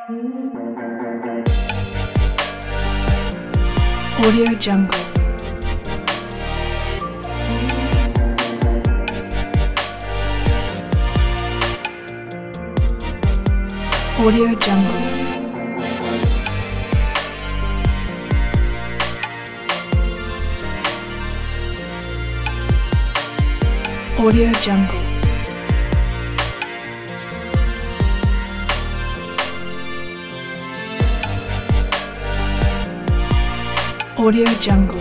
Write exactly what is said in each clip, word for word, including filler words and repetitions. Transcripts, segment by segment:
Audio Jungle. Audio Jungle. Audio Jungle. Audio Jungle.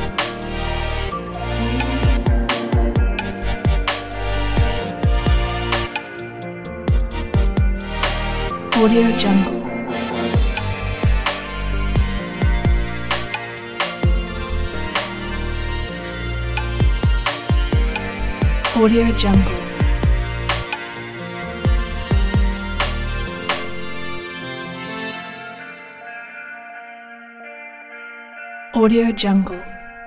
Audio Jungle. Audio Jungle. Audio Jungle.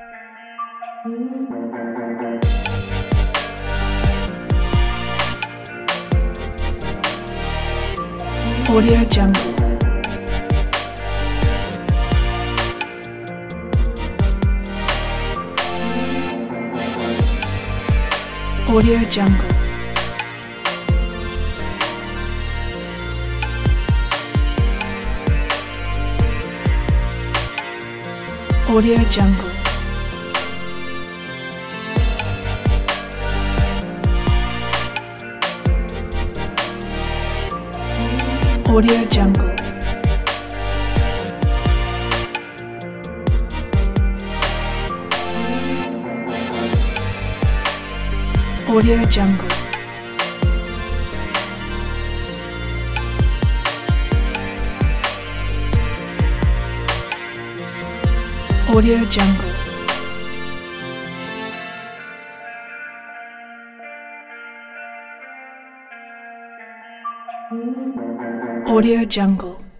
Audio Jungle. Audio Jungle. Audio Jungle. Audio Jungle. Audio Jungle. Audio Jungle. Audio Jungle.